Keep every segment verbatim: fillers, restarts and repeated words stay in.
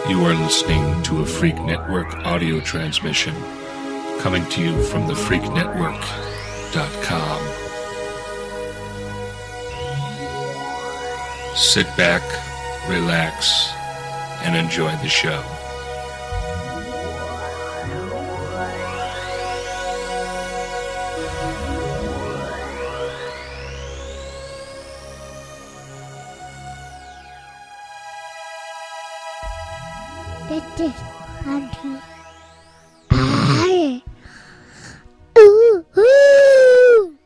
You are listening to a Freak Network audio transmission coming to you from the freak network dot com. Sit back, relax, and enjoy the show. This is Auntie. Hi. Ooh, ooh.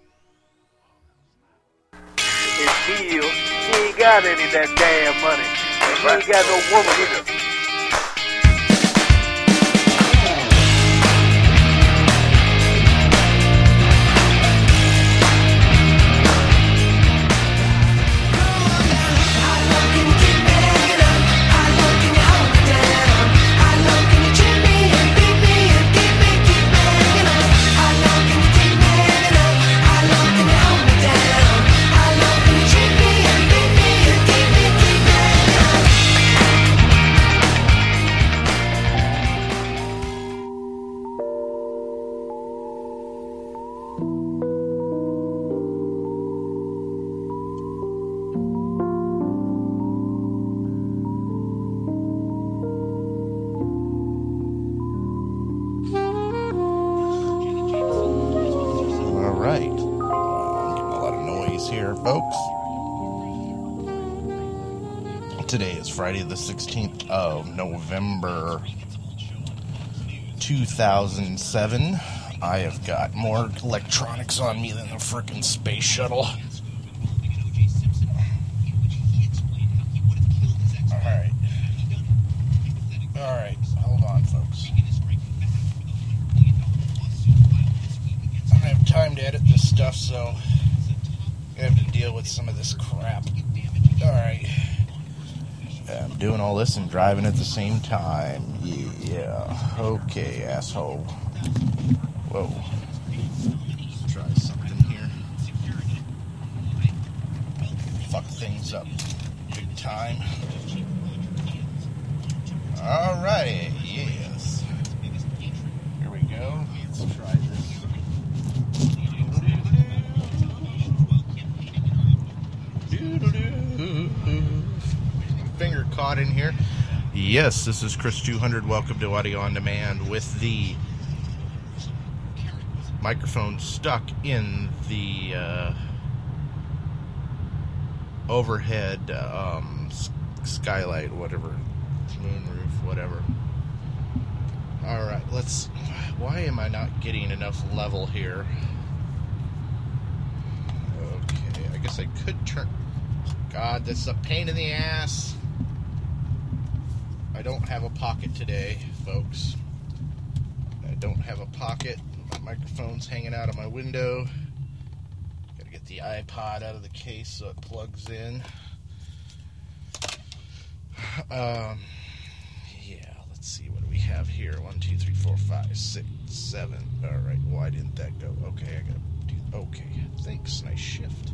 It's Bill. He ain't got any of that damn money. And he ain't got no woman either. Today is Friday the sixteenth of November two thousand seven. I have got more electronics on me than the frickin' space shuttle. Alright. Alright, hold on, folks. I don't have time to edit this stuff, so I have to deal with some of this crap. Alright. I'm doing all this and driving at the same time. Yeah. Okay, asshole. Whoa. Let's try something here. Fuck things up big time. Alrighty, yes. Here we go. Let's try this. Finger caught in here. Yes, this is Chris two hundred. Welcome to Audio On Demand with the microphone stuck in the uh, overhead um, skylight, whatever, moonroof, whatever. Alright, let's... Why am I not getting enough level here? Okay, I guess I could turn... God, this is a pain in the ass. I don't have a pocket today, folks. I don't have a pocket. My microphone's hanging out of my window. Gotta get the iPod out of the case so it plugs in. Um, yeah, let's see. What do we have here? One, two, three, four, five, six, seven. Alright, why didn't that go? Okay, I gotta do... Okay, thanks. Nice shift.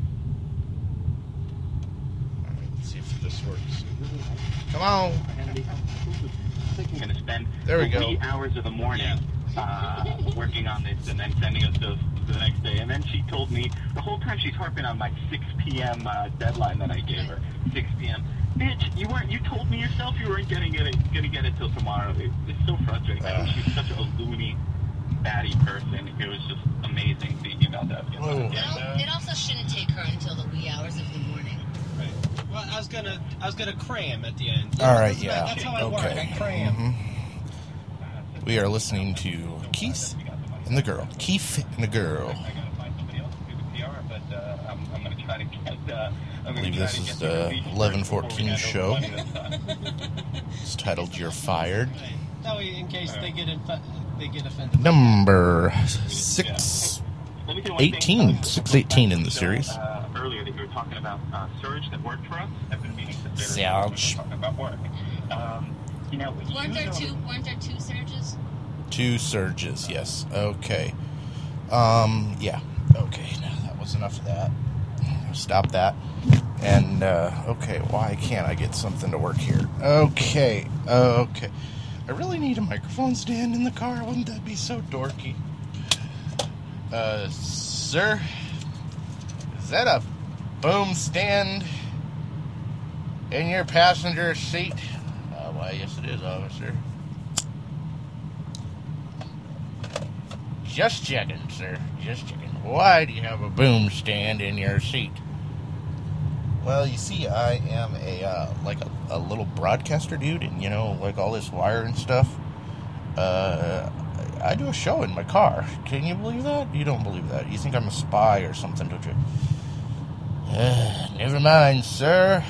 See if this works. Come on. I'm going to spend there we three go. hours of the morning uh, working on this and then sending us those the next day. And then she told me, the whole time she's harping on my six p.m. Uh, deadline that I gave her. six p.m. Bitch, you weren't. You told me yourself you weren't getting it, going to get it till tomorrow. It, it's so frustrating. I think she's such a loony, batty person. It was just amazing thinking about that. Well, it also shouldn't take her until the wee hours of the morning. Well, I was gonna, I was gonna cram at the end. All right, that's yeah. That's how I okay. work. I cram. Mm-hmm. We are listening to Keith and the girl. Keith and the girl. I believe this is the eleven fourteen show. It's titled "You're Fired." That way, in case they get inf- they get offended. Number six eighteen, six eighteen in the series. Earlier that you were talking about uh, Surge that worked for us. I've been meaning to say Surge. talking about work. Um, you know, weren't there two? Weren't there two surges? Two surges, yes. Okay. Um, yeah. Okay. Now that was enough of that. Stop that. And, uh, okay, why can't I get something to work here? Okay, uh, okay. I really need a microphone stand in the car. Wouldn't that be so dorky? Uh, sir? Is that a boom stand in your passenger seat? Uh, why, yes it is, officer. Just checking, sir. Just checking. Why do you have a boom stand in your seat? Well, you see, I am a, uh, like a, a little broadcaster dude, and, you know, like all this wire and stuff. Uh, I do a show in my car. Can you believe that? You don't believe that. You think I'm a spy or something, don't you? Uh, never mind, sir.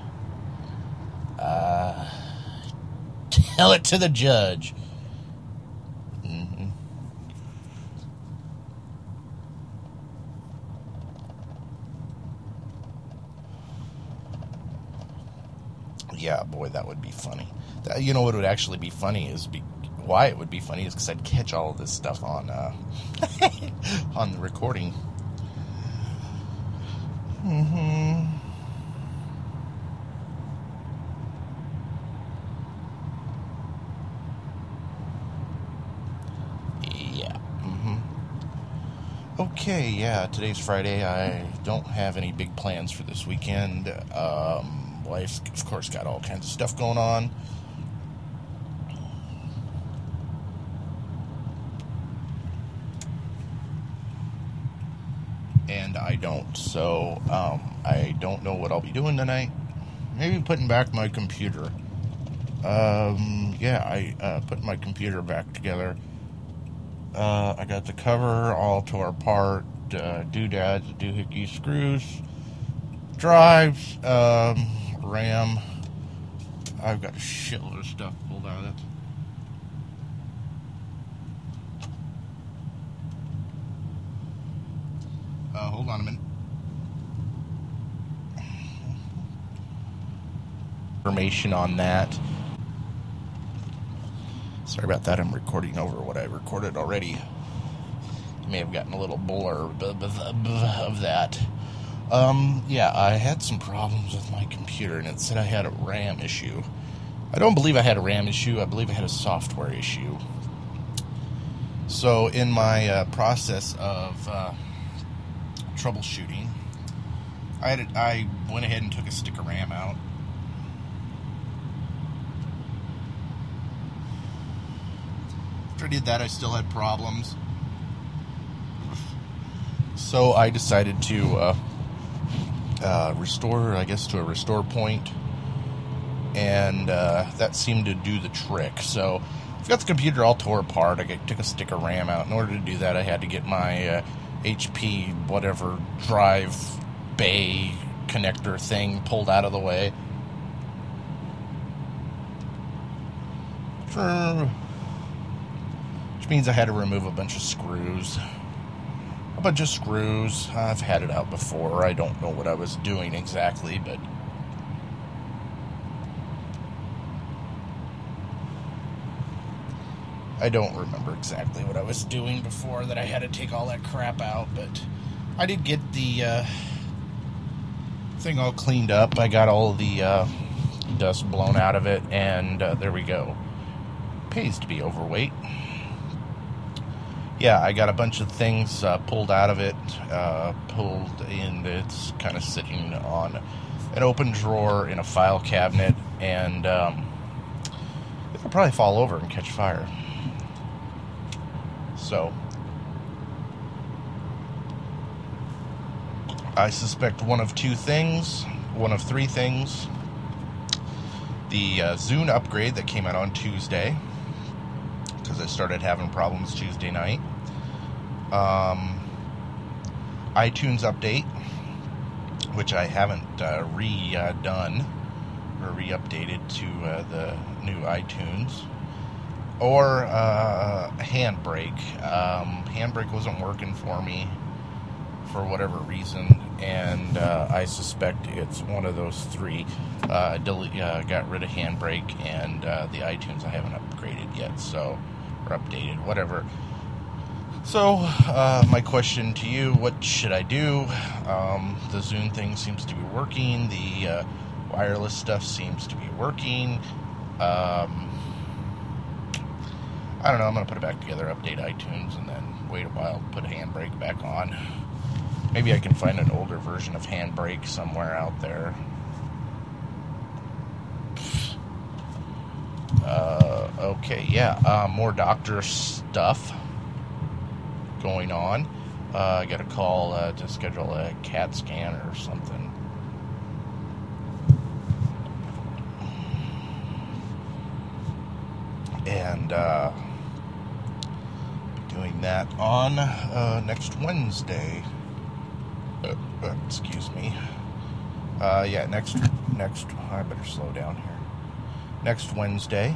Uh, tell it to the judge. Mm-hmm. Yeah, boy, that would be funny. That, you know what would actually be funny is be, why it would be funny is because I'd catch all of this stuff on uh, on the recording. Mm-hmm. Yeah. Mm-hmm. Okay, yeah, today's Friday. I don't have any big plans for this weekend. Um... Wife, of course, got all kinds of stuff going on. And I don't. So, um, I don't know what I'll be doing tonight. Maybe putting back my computer. Um, yeah, I uh, put my computer back together. Uh, I got the cover all tore apart. Uh, doodads, doohickey screws. Drives, um... RAM. I've got a shitload of stuff pulled out of it. Uh, hold on a minute. Information on that. Sorry about that. I'm recording over what I recorded already. You may have gotten a little blurb of that. Um, yeah, I had some problems with my computer, and it said I had a RAM issue. I don't believe I had a RAM issue. I believe I had a software issue. So, in my uh, process of uh, troubleshooting, I, had, I went ahead and took a stick of RAM out. After I did that, I still had problems. So, I decided to... Uh, Uh, restore, I guess, to a restore point, and uh, that seemed to do the trick. So I've got the computer all tore apart. I took a stick of RAM out. In order to do that, I had to get my uh, H P whatever drive bay connector thing pulled out of the way. For, which means I had to remove a bunch of screws. A bunch of screws. I've had it out before. I don't know what I was doing exactly, but I don't remember exactly what I was doing before that I had to take all that crap out, but I did get the uh, thing all cleaned up. I got all the uh, dust blown out of it, and uh, there we go. Pays to be overweight. Yeah, I got a bunch of things uh, pulled out of it, uh, pulled in. It's kind of sitting on an open drawer in a file cabinet, and um, it'll probably fall over and catch fire. So, I suspect one of two things, one of three things. The uh, Zune upgrade that came out on Tuesday, because I started having problems Tuesday night. Um, iTunes update, which I haven't uh, redone or re-updated to uh, the new iTunes. Or uh, Handbrake. Um, Handbrake wasn't working for me for whatever reason, and uh, I suspect it's one of those three. Uh, delete, uh, got rid of Handbrake, and uh, the iTunes I haven't upgraded yet, so or updated, whatever. So, uh, my question to you, what should I do? Um, the Zune thing seems to be working. The uh, wireless stuff seems to be working. Um, I don't know, I'm going to put it back together, update iTunes, and then wait a while, put Handbrake back on. Maybe I can find an older version of Handbrake somewhere out there. Uh, okay, yeah, uh, more doctor stuff going on. Uh, I got a call uh, to schedule a CAT scan or something. And uh, doing that on uh, next Wednesday. Uh, uh, excuse me. Uh, yeah, next next. I better slow down here. Next Wednesday.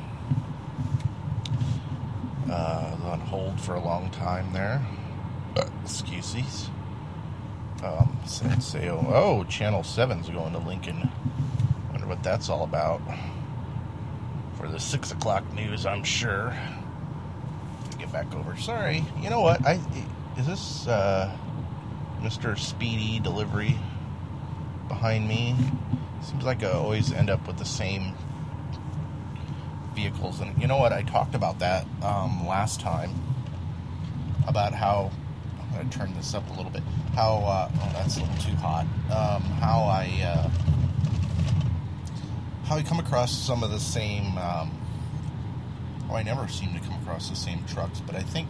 Uh, on hold for a long time there. Uh, excuse me. Um, Senseo. Oh, Channel seven's going to Lincoln. Wonder what that's all about. For the six o'clock news, I'm sure. Get back over. Sorry. You know what? I is this uh, Mister Speedy Delivery behind me? Seems like I always end up with the same vehicles. And you know what? I talked about that um, last time. About how I'm going to turn this up a little bit. How uh, oh, that's a little too hot. Um, how I. Uh, How I come across some of the same, um, oh, I never seem to come across the same trucks, but I think,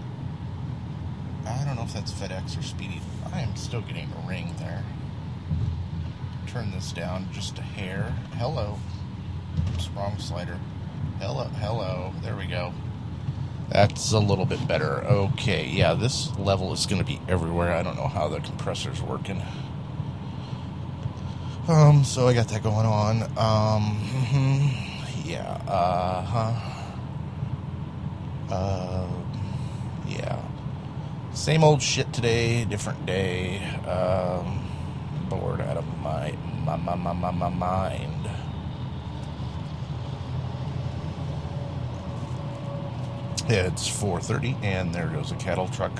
I don't know if that's FedEx or Speedy. I am still getting a ring there. Turn this down just a hair. Hello. Oops, wrong slider. Hello, hello. There we go. That's a little bit better. Okay, yeah, this level is going to be everywhere. I don't know how the compressor's working. Um, so I got that going on. Um, mm-hmm, yeah, uh-huh. Uh, yeah. Same old shit today, different day. Um, bored out of my, my, my, my, my, my mind. It's four thirty, and there goes a cattle truck.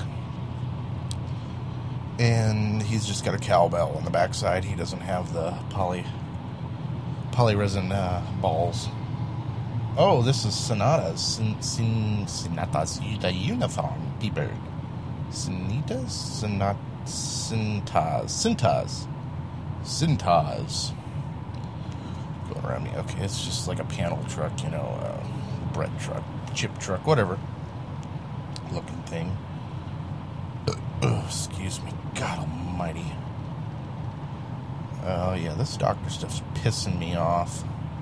And he's just got a cowbell on the backside. He doesn't have the poly polyresin uh, balls. Oh, this is Sonata's. Sin, sin, Sonata's the uniform people. Sinitas? Sonat, Cintas. Cintas. Cintas. Going around me. Okay, it's just like a panel truck, you know, uh, bread truck, chip truck, whatever looking thing. Uh, excuse me. God almighty. Oh, yeah, this doctor stuff's pissing me off.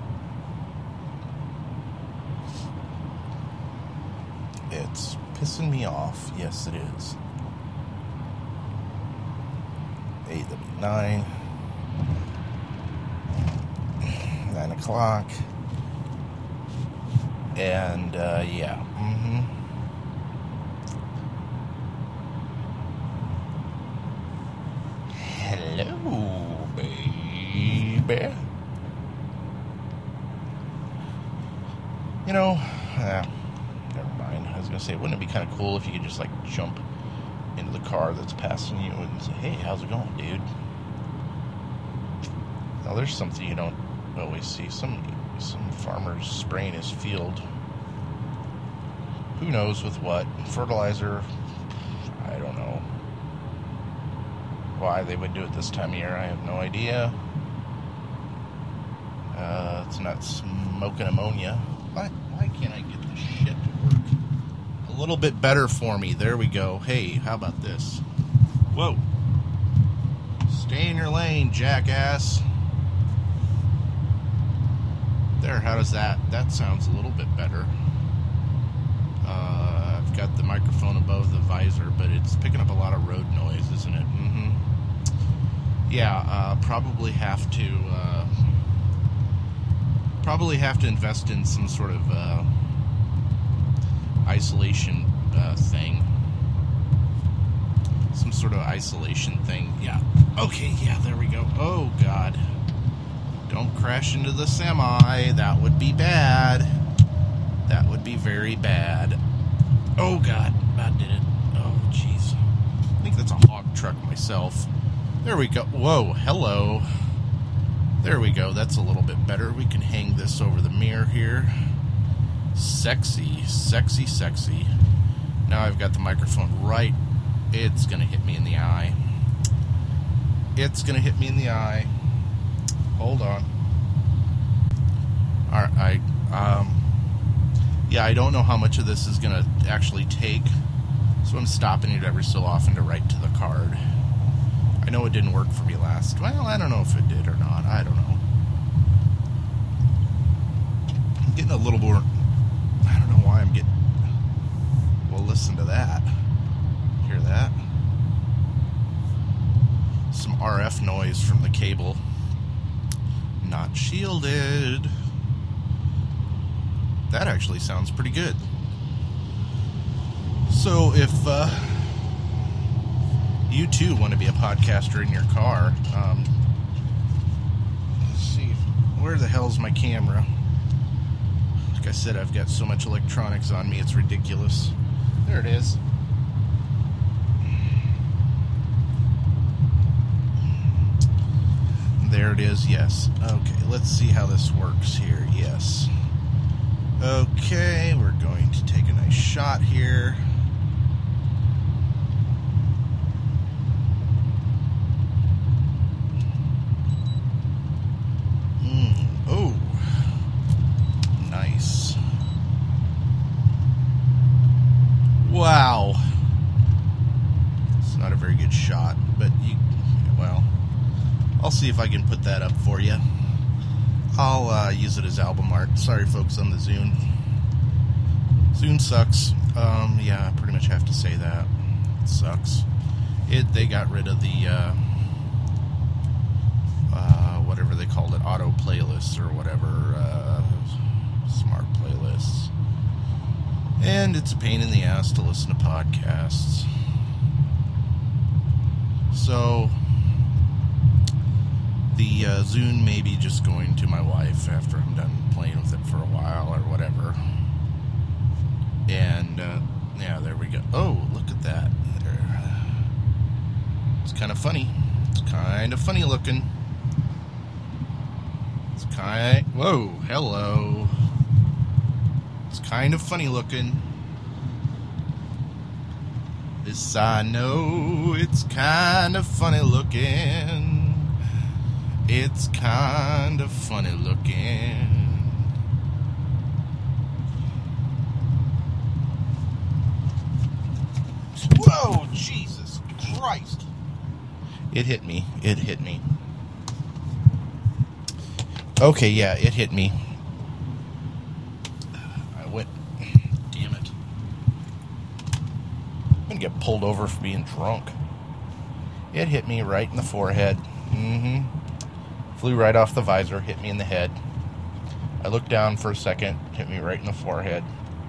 It's pissing me off. Yes, it is. A W nine. nine o'clock. And, uh, yeah. Mm-hmm. Hello, baby. You know, uh, never mind. I was going to say, wouldn't it be kind of cool if you could just, like, jump into the car that's passing you and say, hey, how's it going, dude? Now, there's something you don't always see. Some, some farmer's spraying his field. Who knows with what? Fertilizer? I don't know. Why they would do it this time of year, I have no idea. Uh, it's not smoking ammonia. Why, why can't I get this shit to work a little bit better for me? There we go. Hey, how about this? Whoa. Stay in your lane, jackass. There, how does that? That sounds a little bit better. Uh, I've got the microphone above the visor, but it's picking up a lot of road noise, isn't it? Mm-hmm. Yeah, uh, probably have to, uh, probably have to invest in some sort of, uh, isolation, uh, thing. Some sort of isolation thing, yeah. Okay, yeah, there we go. Oh, God. Don't crash into the semi. That would be bad. That would be very bad. Oh, God. I did it. Oh. think that's a hog truck myself. There we go. Whoa, hello. There we go. That's a little bit better. We can hang this over the mirror here. Sexy, sexy, sexy. Now I've got the microphone right. It's going to hit me in the eye. It's going to hit me in the eye. Hold on. Alright, I, um, yeah, I don't know how much of this is going to actually take, so I'm stopping it every so often to write to the card. I know it didn't work for me last. Well, I don't know if it did or not. I don't know. I'm getting a little more, I don't know why I'm getting, well, listen to that. Hear that? Some R F noise from the cable. Not shielded. That actually sounds pretty good. So if uh, you too want to be a podcaster in your car, um, let's see, where the hell's my camera? Like I said, I've got so much electronics on me, it's ridiculous. There it is. There it is, yes. Okay, let's see how this works here, yes. Okay, we're going to take a nice shot here. Mm, oh, nice. Wow. It's not a very good shot, but you, well, I'll see if I can put that up for you. I'll uh, use it as album art. Sorry, folks, on the Zune. Zune sucks. Um, yeah, I pretty much have to say that. It sucks. It. They got rid of the, uh, uh, whatever they called it, auto playlists or whatever, uh, smart playlists. And it's a pain in the ass to listen to podcasts. So the uh, Zune may be just going to my wife after I'm done playing with it for a while or whatever. And, uh, yeah, there we go. Oh, look at that. There. It's kind of funny. It's kind of funny looking. It's kind... Whoa, hello. It's kind of funny looking. This I know. It's kind of funny looking. It's kind of funny looking. Whoa, Jesus Christ. It hit me. It hit me. Okay, yeah, it hit me. I went... Damn it. I'm gonna get pulled over for being drunk. It hit me right in the forehead. Mm-hmm. Flew right off the visor, hit me in the head. I looked down for a second, hit me right in the forehead.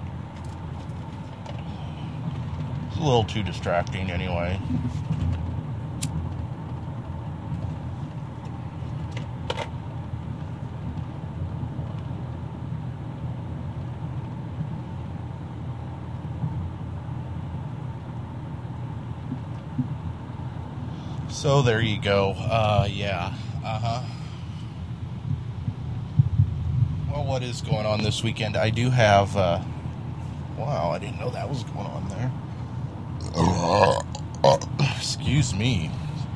It's a little too distracting anyway. So there you go. Uh, yeah. Uh-huh. Well, what is going on this weekend? I do have, uh, wow, I didn't know that was going on there. Uh, uh, excuse me.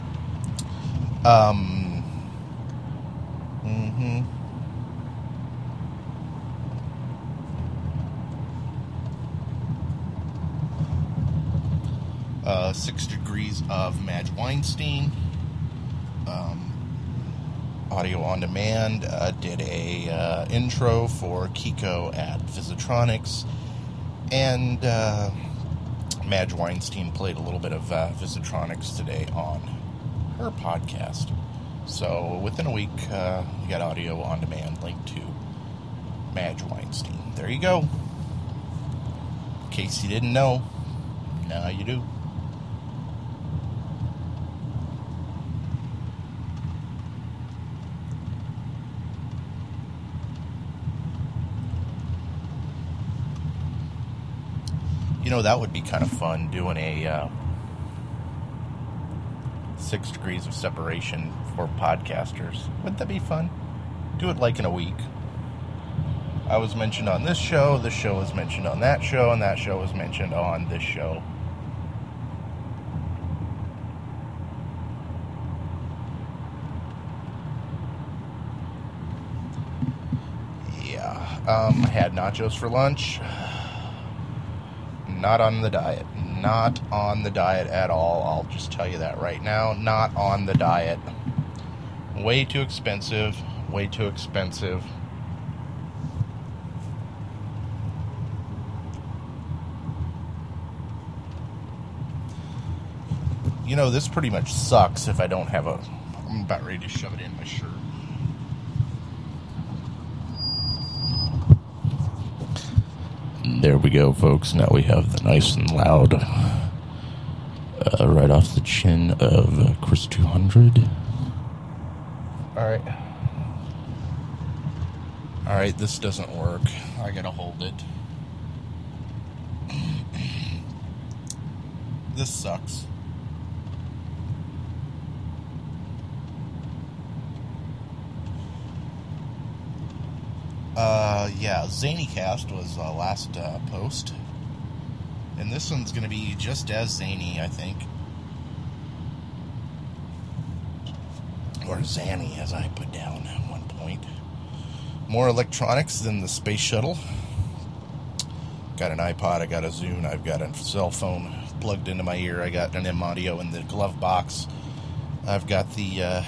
Um, mm-hmm. Uh, Six Degrees of Madge Weinstein. Um, Audio on Demand uh, did a uh, intro for Kiko at Visitronics, and uh, Madge Weinstein played a little bit of uh, Visitronics today on her podcast. So within a week, uh, you got Audio on Demand linked to Madge Weinstein. There you go. In case you didn't know, now you do. You know, that would be kind of fun, doing a, uh, six degrees of separation for podcasters. Wouldn't that be fun? Do it like in a week. I was mentioned on this show, this show was mentioned on that show, and that show was mentioned on this show. Yeah, um, I had nachos for lunch. Not on the diet. Not on the diet at all. I'll just tell you that right now. Not on the diet. Way too expensive. Way too expensive. You know, this pretty much sucks if I don't have a... I'm about ready to shove it in my shirt. There we go, folks. Now we have the nice and loud, uh, right off the chin of uh, Chris two hundred. All right. All right, this doesn't work. I gotta hold it. This sucks. Uh, yeah, ZanyCast was uh, last uh, post. And this one's going to be just as zany, I think. Or Zanny, as I put down at one point. More electronics than the space shuttle. Got an iPod, I got a Zune, I've got a cell phone plugged into my ear, I got an M Audio in the glove box. I've got the, uh...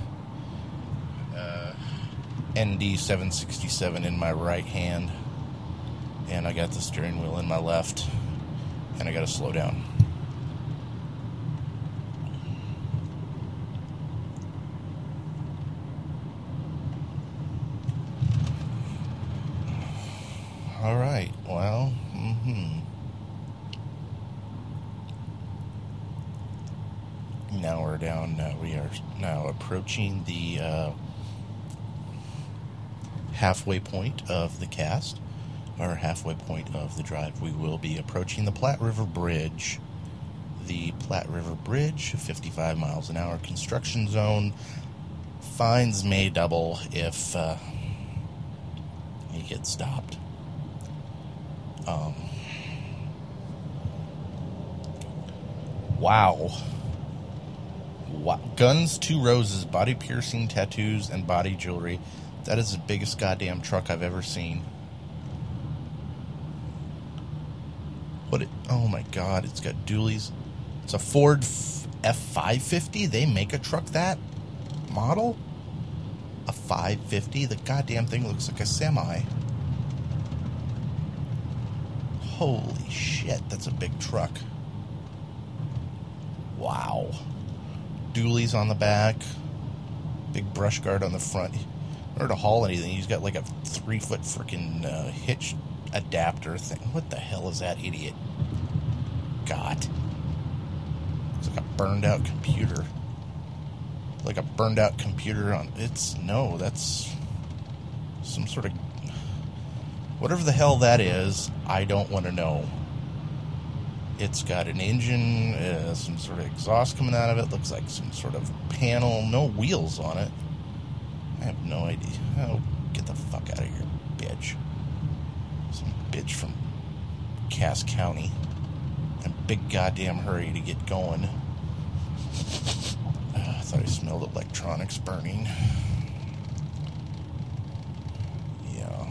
N D seven sixty-seven in my right hand, and I got the steering wheel in my left, and I gotta slow down. Alright, well, mm-hmm. Now we're down, uh, we are now approaching the, uh, halfway point of the cast, or halfway point of the drive. We will be approaching the Platte River Bridge. The Platte River Bridge, fifty-five miles an hour construction zone. Fines may double if uh, you get stopped. Um, wow. Wow. Guns, two roses, body piercing tattoos, and body jewelry. That is the biggest goddamn truck I've ever seen. What? It, oh my god, it's got dualies. It's a Ford F five fifty? They make a truck that model? A five fifty? The goddamn thing looks like a semi. Holy shit, that's a big truck. Wow. Dualies on the back. Big brush guard on the front. In order to haul anything, he's got like a three foot freaking uh, hitch adapter thing. What the hell is that idiot got? It's like a burned out computer. Like a burned out computer on. It's. No, that's some sort of. Whatever the hell that is, I don't want to know. It's got an engine, uh, some sort of exhaust coming out of it. Looks like some sort of panel. No wheels on it. I have no idea. Oh, get the fuck out of here, bitch. Some bitch from Cass County. In a big goddamn hurry to get going. Uh, I thought I smelled electronics burning. Yeah.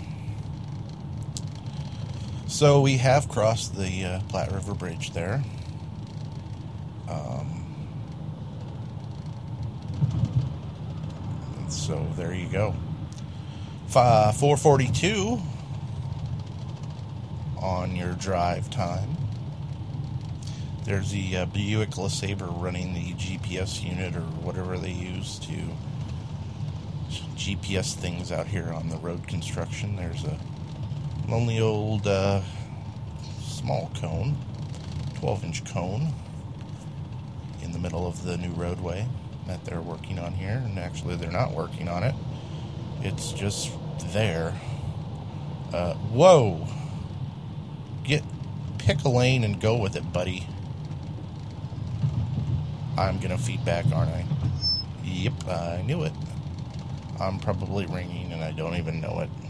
So we have crossed the uh, Platte River Bridge there. Um... So there you go. four forty-two on your drive time. There's the uh, Buick LeSabre running the G P S unit or whatever they use to G P S things out here on the road construction. There's a lonely old uh, small cone, twelve inch cone in the middle of the new roadway that they're working on here, and actually they're not working on it. It's just there. Uh, whoa! Get, pick a lane and go with it, buddy. I'm gonna feedback, aren't I? Yep, I knew it. I'm probably ringing and I don't even know it.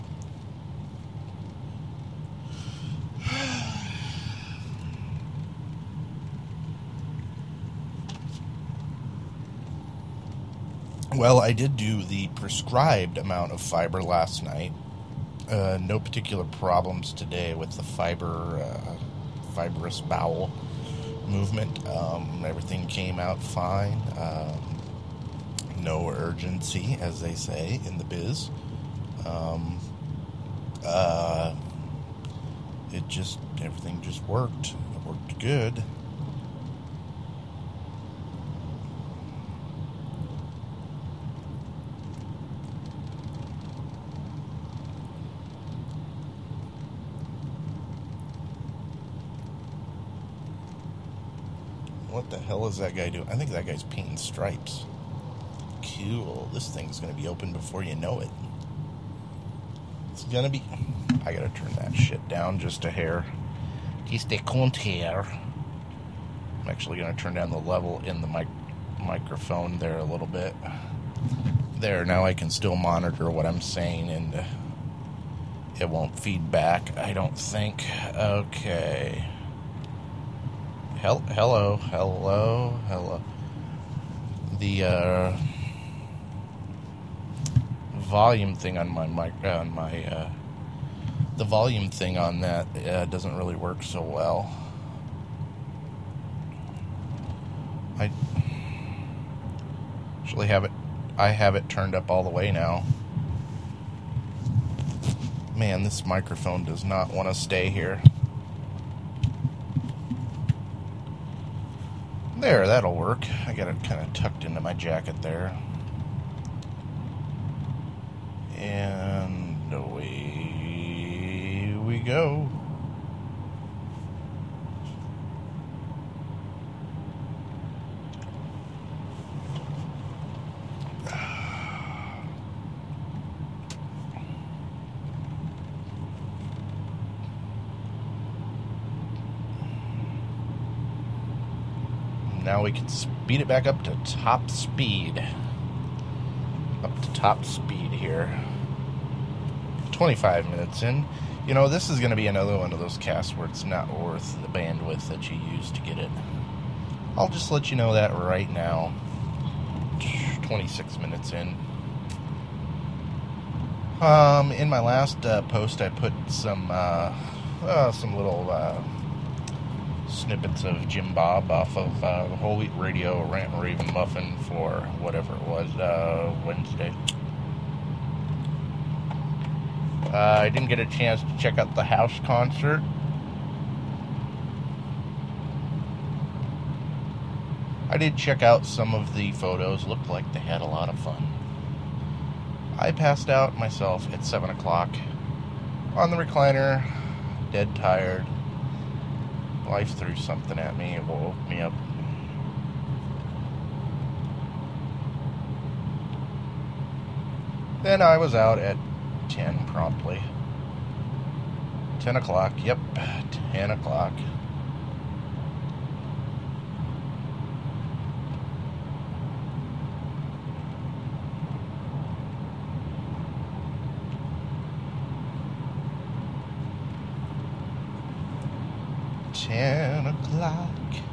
Well, I did do the prescribed amount of fiber last night. Uh, no particular problems today with the fiber, uh, fibrous bowel movement. Um, everything came out fine. Um, no urgency, as they say in the biz. Um, uh, it just, everything just worked. It worked good. What the hell is that guy doing? I think that guy's painting stripes. Cool. This thing's going to be open before you know it. It's going to be... I got to turn that shit down just a hair. Just a cunt hair. I'm actually going to turn down the level in the mic- microphone there a little bit. There, now I can still monitor what I'm saying and uh, it won't feed back, I don't think. Okay. Hel- hello, hello, hello. The uh, volume thing on my mic, uh, on my uh, the volume thing on that uh, doesn't really work so well. I actually have it. I have it turned up all the way now. Man, this microphone does not want to stay here. There, that'll work. I got it kind of tucked into my jacket there. And away we go. Now we can speed it back up to top speed. Up to top speed here. twenty-five minutes in. You know, this is going to be another one of those casts where it's not worth the bandwidth that you use to get it. I'll just let you know that right now. twenty-six minutes in. Um, in my last uh, post, I put some, uh, uh, some little, uh, snippets of Jim Bob off of uh, the Whole Wheat Radio Rant and Raven Muffin for whatever it was, uh, Wednesday. Uh, I didn't get a chance to check out the house concert. I did check out some of the photos. Looked like they had a lot of fun. I passed out myself at seven o'clock on the recliner, dead tired. Life threw something at me. It woke me up. Then I was out at ten promptly. ten o'clock. Yep, ten o'clock. ten o'clock.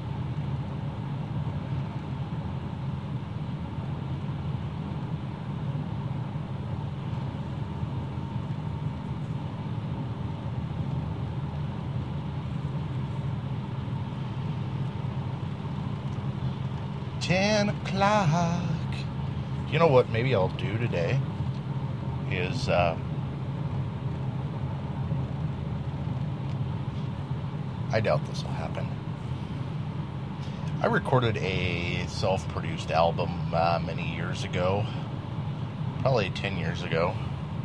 ten o'clock. You know what maybe I'll do today is uh I doubt this will happen. I recorded a self-produced album uh, many years ago, probably ten years ago,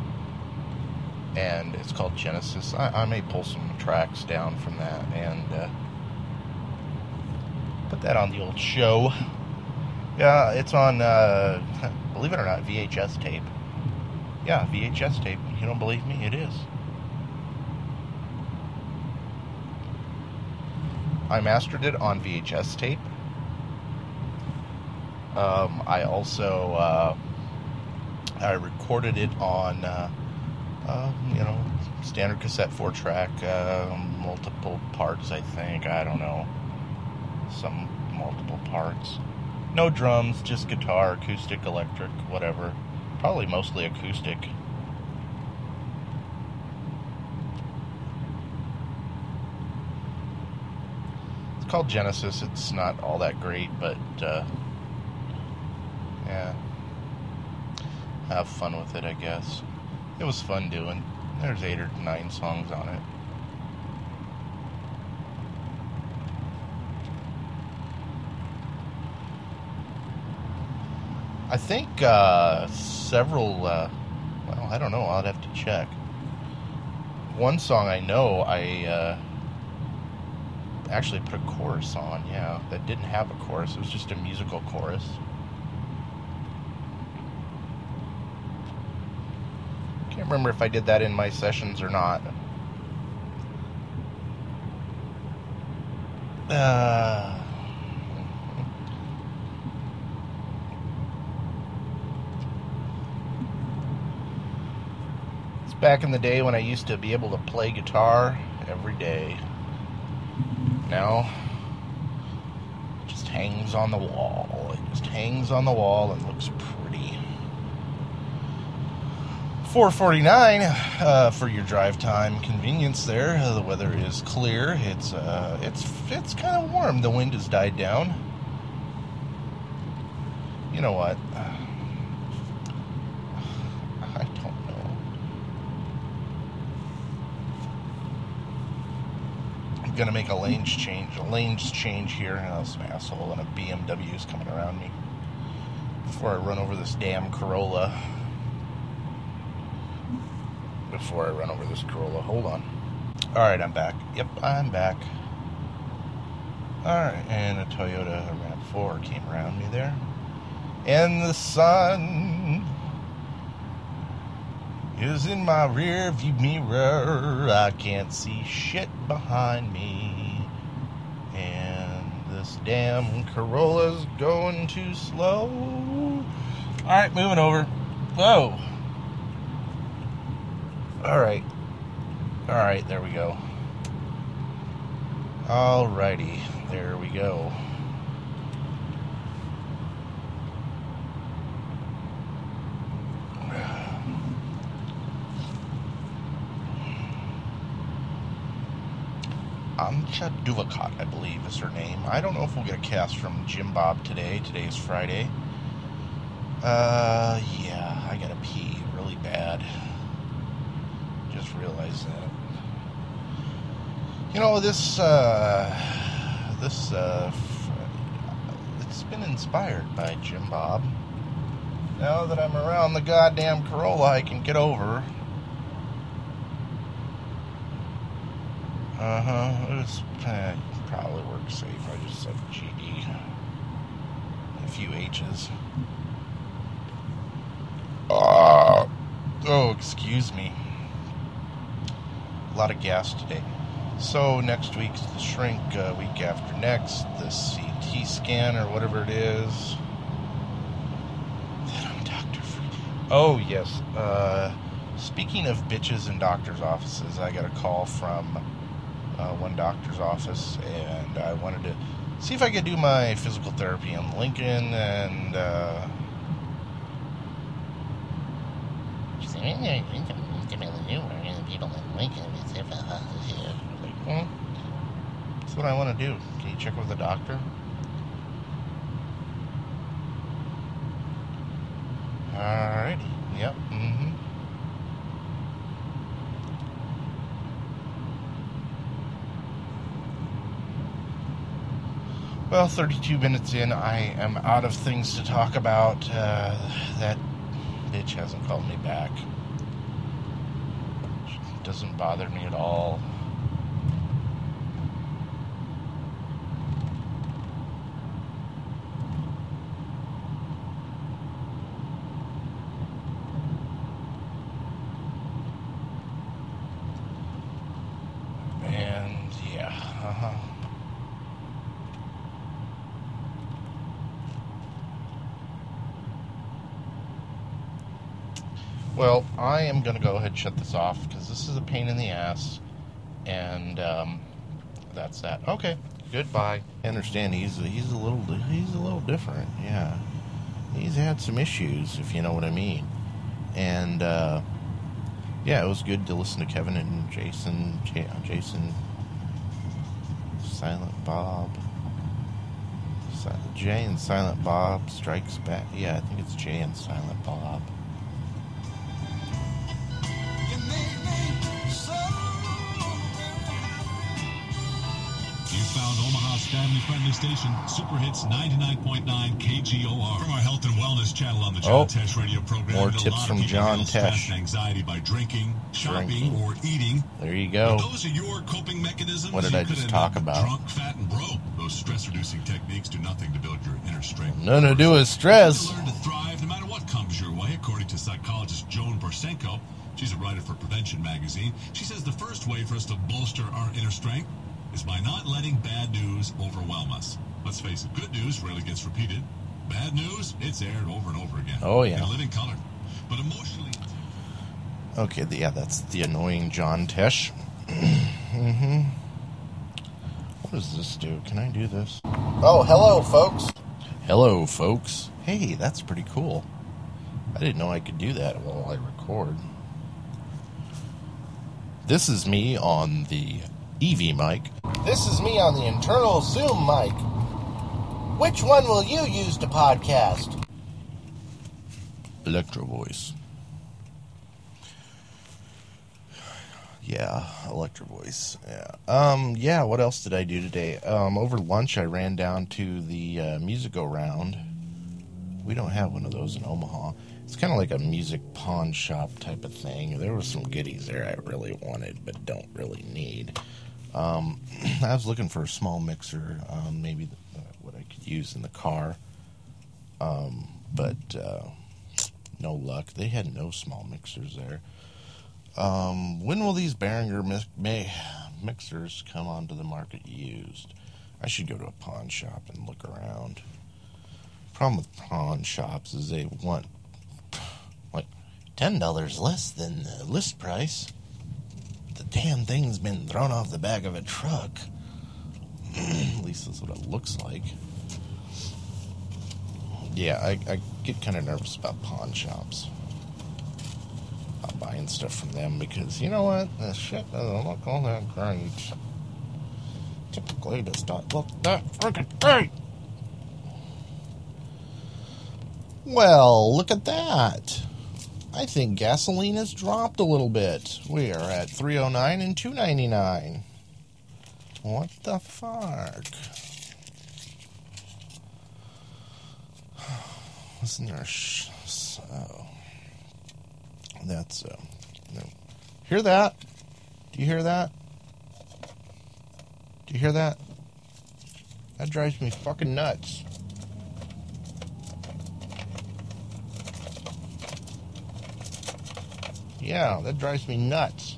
and it's called Genesis. I, I may pull some tracks down from that and uh, put that on the old show. Yeah, it's on, uh, believe it or not, V H S tape. Yeah, V H S tape. You don't believe me? It is. I mastered it on V H S tape, Um, I also uh, I recorded it on uh, uh, you know, standard cassette four track, uh, multiple parts. I think I don't know, some multiple parts. No drums, just guitar, acoustic, electric, whatever. Probably mostly acoustic. It's called Genesis. It's not all that great, but uh, yeah, have fun with it, I guess. It was fun doing. There's eight or nine songs on it. I think uh, several, uh, well, I don't know, I'll have to check. One song I know I uh, actually put a chorus on, yeah, that didn't have a chorus. It was just a musical chorus. Can't remember if I did that in my sessions or not. Uh... Back in the day when I used to be able to play guitar every day. Now, it just hangs on the wall. It just hangs on the wall and looks pretty. four forty-nine uh, for your drive time convenience there. Uh, the weather is clear. It's uh, it's it's kind of warm. The wind has died down. You know what? Gonna make a lanes change, a lanes change here. Oh, some asshole and a B M W is coming around me before I run over this damn Corolla. Before I run over this Corolla, hold on. All right, I'm back. Yep, I'm back. All right, and a Toyota RAV four came around me there, and the sun is in my rear view mirror. I can't see shit behind me, and this damn Corolla's going too slow. Alright, moving over. Whoa. Alright. Alright, there we go. Alrighty, there we go. Ancha Duvakot, I believe, is her name. I don't know if we'll get a cast from Jim Bob today. Today is Friday. Uh, yeah, I gotta pee really bad. Just realized that. You know, this, uh, this, uh, it's been inspired by Jim Bob. Now that I'm around the goddamn Corolla, I can get over. Uh-huh, it was, eh, probably works safe. I just said G D. A few H's. Uh, oh, excuse me. A lot of gas today. So, next week's the shrink, uh, week after next, the C T scan or whatever it is. Then I'm Doctor Free. Oh, yes. Uh, speaking of bitches in doctor's offices, I got a call from Uh, one doctor's office, and I wanted to see if I could do my physical therapy on Lincoln, and uh, like, well, that's what I want to do. Can you check with the doctor? Alrighty. Yep. Mm-hmm. Well, thirty-two minutes in, I am out of things to talk about. Uh, that bitch hasn't called me back. It doesn't bother me at all. And, yeah, uh-huh. Well, I am going to go ahead and shut this off because this is a pain in the ass. And um, that's that. Okay, goodbye. I understand he's he's a little he's a little different. Yeah, he's had some issues, if you know what I mean. And uh, yeah, it was good to listen to Kevin and Jason. J- Jason, Silent Bob. Jay and Silent Bob Strikes Back. Yeah, I think it's Jay and Silent Bob. You found Omaha's family-friendly station, Super Hits ninety-nine point nine K G O R. From our health and wellness channel on the John oh, Tesh radio program. More tips from John Tesh. Anxiety by drinking, shopping, drinking. or eating. There you go. But those are your coping mechanisms. What did I just talk about? Drunk, fat, and broke. Those stress-reducing techniques do nothing to build your inner strength. Nothing to do with stress. You learn to thrive no matter what comes your way, according to psychologist Joan Borsenko. She's a writer for Prevention magazine. She says the first way for us to bolster our inner strength is by not letting bad news overwhelm us. Let's face it, good news rarely gets repeated. Bad news, it's aired over and over again. Oh, yeah. In living color. But emotionally... Okay, yeah, that's the annoying John Tesh. mm-hmm. What does this do? Can I do this? Oh, hello, folks. Hello, folks. Hey, that's pretty cool. I didn't know I could do that while I record. This is me on the Eevee mic. This is me on the internal Zoom mic. Which one will you use to podcast? Electro Voice. Yeah, Electro Voice. Yeah. Um. Yeah. What else did I do today? Um. Over lunch, I ran down to the uh, Music-O-Round. We don't have one of those in Omaha. It's kind of like a music pawn shop type of thing. There were some goodies there I really wanted, but don't really need. Um. I was looking for a small mixer, um, maybe the, uh, what I could use in the car. Um. But uh, no luck. They had no small mixers there. Um, when will these Behringer mi- mi- mixers come onto the market used? I should go to a pawn shop and look around. Problem with pawn shops is they want like ten dollars less than the list price. The damn thing's been thrown off the back of a truck. At least that's what it looks like. Yeah, I, I get kind of nervous about pawn shops. Buying stuff from them because, you know what, this shit doesn't look all that great. Typically does not look that freaking great. Well, look at that. I think gasoline has dropped a little bit. We are at three oh nine and two ninety-nine. What the fuck? Listen there. Sh- so... That's, uh, no. Hear that? Do you hear that? Do you hear that? That drives me fucking nuts. Yeah, that drives me nuts.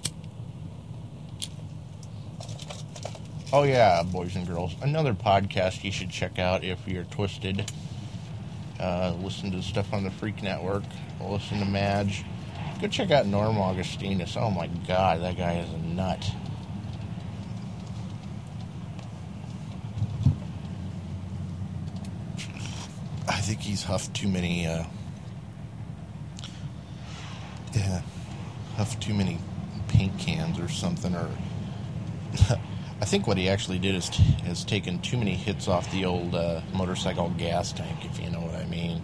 Oh yeah, boys and girls. Another podcast you should check out if you're twisted. Uh, listen to stuff on the Freak Network. Listen to Madge. Go check out Norm Augustinus. Oh my god, that guy is a nut. I think he's huffed too many, uh... Yeah, huffed too many paint cans or something, or... I think what he actually did is t- has taken too many hits off the old uh, motorcycle gas tank, if you know what I mean.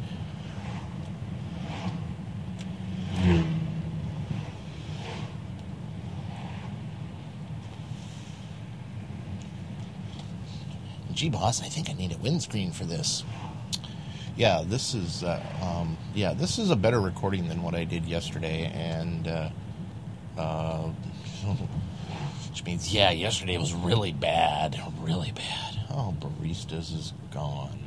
Gee, boss, I think I need a windscreen for this. Yeah, this is uh, um, yeah, this is a better recording than what I did yesterday, and uh, uh, which means yeah, yesterday was really bad, really bad. Oh, Baristas is gone.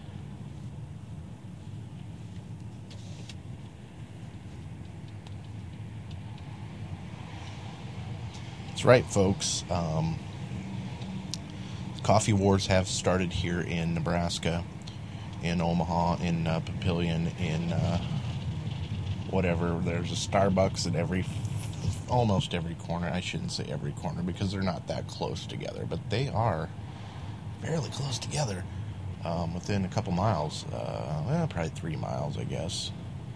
That's right, folks. Um, Coffee wars have started here in Nebraska, in Omaha, in uh, Papillion, in uh, whatever. There's a Starbucks at every, almost every corner. I shouldn't say every corner because they're not that close together, but they are fairly close together, um, within a couple miles. Uh, well, probably three miles, I guess.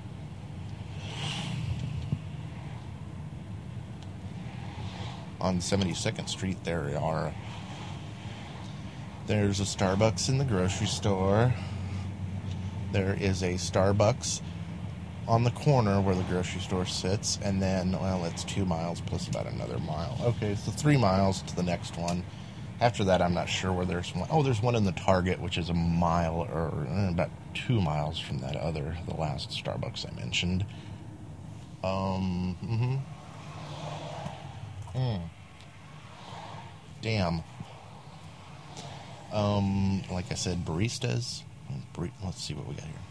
On seventy-second Street, there are there's a Starbucks in the grocery store. There is a Starbucks on the corner where the grocery store sits, and then, well, it's two miles plus about another mile. Okay, so three miles to the next one. After that, I'm not sure where there's one. Oh, there's one in the Target, which is a mile or about two miles from that other, the last Starbucks I mentioned. Um, mm-hmm. Mm. Damn. Um, like I said, baristas. Let's see what we got here.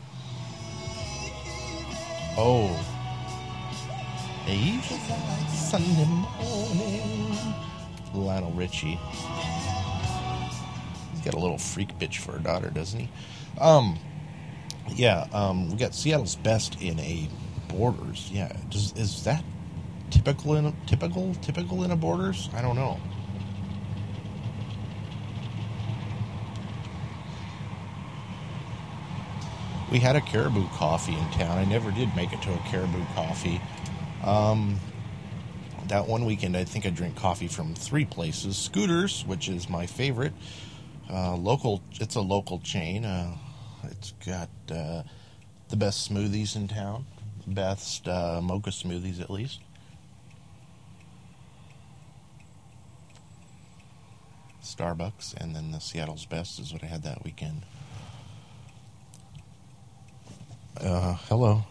Oh. Asia's like Sunday morning. Lionel Richie. He's got a little freak bitch for a daughter, doesn't he? Um, yeah, um, we got Seattle's Best in a Borders. Yeah, does, is that typical in a, typical, typical in a Borders? I don't know. We had a Caribou Coffee in town. I never did make it to a Caribou Coffee. Um, that one weekend, I think I drank coffee from three places. Scooters, which is my favorite. Uh, local, it's a local chain. Uh, it's got uh, the best smoothies in town. Best uh, mocha smoothies, at least. Starbucks, and then the Seattle's Best is what I had that weekend. Uh, hello.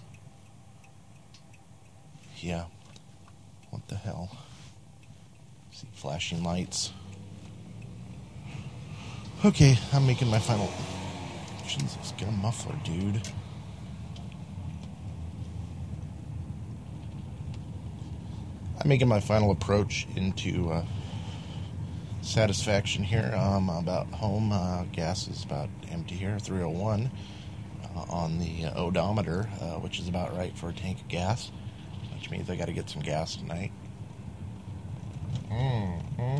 Yeah. What the hell? See flashing lights. Okay, I'm making my final... Jesus, get a muffler, dude. I'm making my final approach into uh, satisfaction here. Um, about home. Uh, gas is about empty here, three oh one. On the uh, odometer, uh, which is about right for a tank of gas, which means I got to get some gas tonight. Mm-hmm.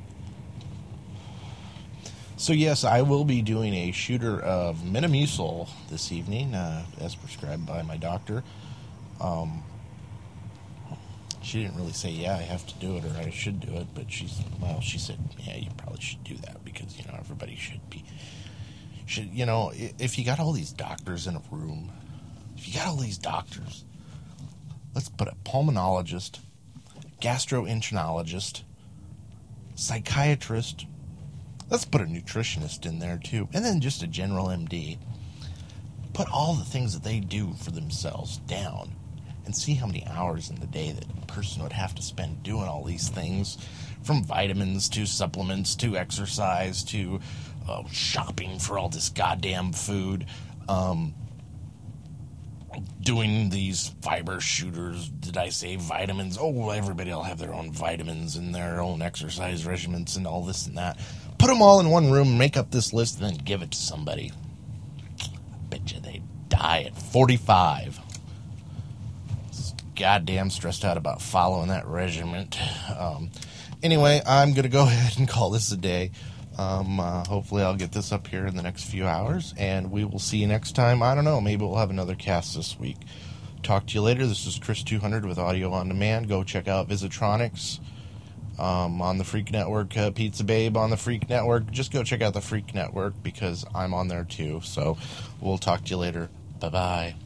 So yes, I will be doing a shooter of Metamucil this evening, uh, as prescribed by my doctor. Um, she didn't really say, yeah, I have to do it, or I should do it, but she's, well, she said, yeah, you probably should do that, because, you know, everybody should be Should, you know, if you got all these doctors in a room, if you got all these doctors, let's put a pulmonologist, gastroenterologist, psychiatrist, let's put a nutritionist in there too, and then just a general M D. Put all the things that they do for themselves down and see how many hours in the day that a person would have to spend doing all these things, from vitamins to supplements to exercise to uh, shopping for all this goddamn food, um, doing these fiber shooters. Did I say vitamins? Oh, everybody will have their own vitamins and their own exercise regimens and all this and that. Put them all in one room, make up this list, and then give it to somebody. I bet you they'd die at forty-five. Goddamn stressed out about following that regiment. Um, anyway, I'm going to go ahead and call this a day. Um, uh, hopefully I'll get this up here in the next few hours, and we will see you next time. I don't know, maybe we'll have another cast this week. Talk to you later. This is Chris two hundred with Audio On Demand. Go check out Visitronics um, on the Freak Network, uh, Pizza Babe on the Freak Network. Just go check out the Freak Network because I'm on there too. So we'll talk to you later. Bye-bye.